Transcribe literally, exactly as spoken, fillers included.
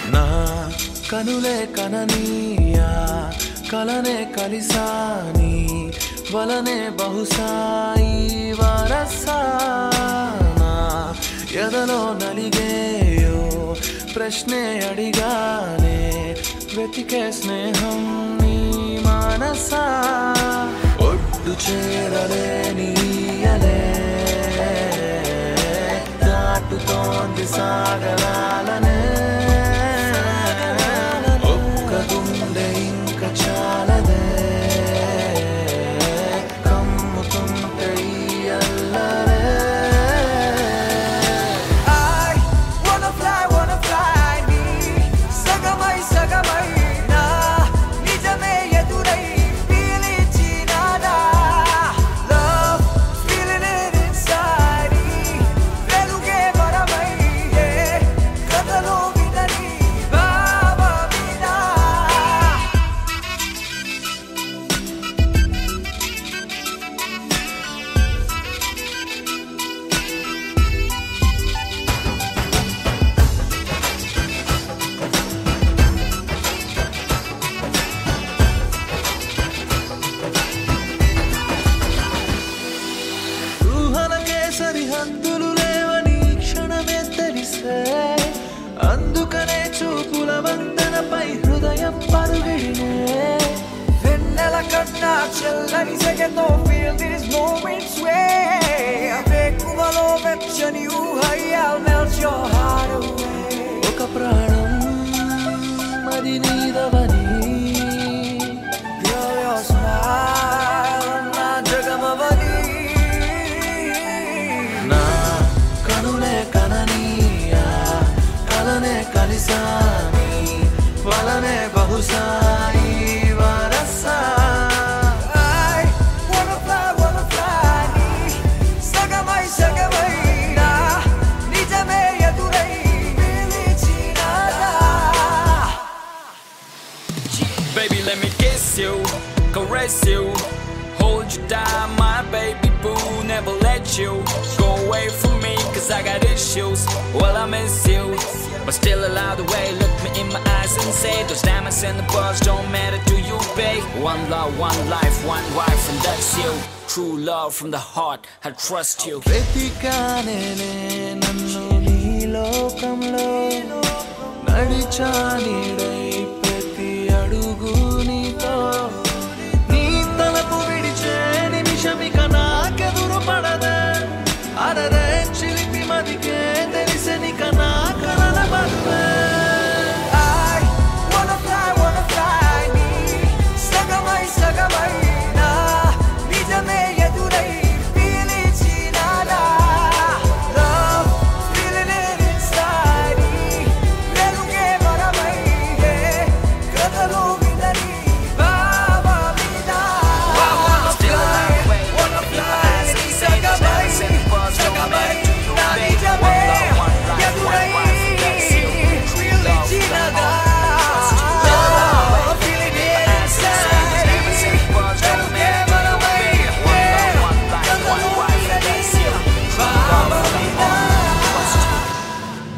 నా కనులే కననీయా కలనే కలిసాని వలనే బహుశాయి వరసానా ఎదలో నలిగేయో ప్రశ్నే అడిగానే వెతికే స్నేహం నీ మనసా ఒడ్డు చేరలేనియలే దాటుతోంది సాగరాలనే ఒక్క గుండె ఇంక చాలదే కమ్ముతుంటే ఈ అల్లరే సరిహద్దులు లేవని క్షణమే తెలిసే అందుకనే చూపుల వంతెనపై హృదయం పరుగిడినే వెన్నెల కన్నా చల్లని సెగతో feel these moments way వేకువలో వెచ్చని ఊహై I'll melt your heart away ఒక ప్రాణం అది నీదవని Girl, your smile నా జగమవని కనులే కననీయా కలనే కలిసాని వలనే బహుశాయి వరసా I wanna fly, wanna fly నీ సగమై సగమై నా నిజమే ఎదురై పిలిచినాదా Baby, let me kiss you, caress you, hold you down, my baby boo. Never let you go away from me, cause I got issues. Well, I miss you, but still allow the way. Look me in my eyes and say those diamonds and the pearls don't matter to you, babe. One love, one life, one wife, and that's you. True love from the heart, I trust you. వెతికానే నన్ను నీ లోకంలో నడిచా నీడై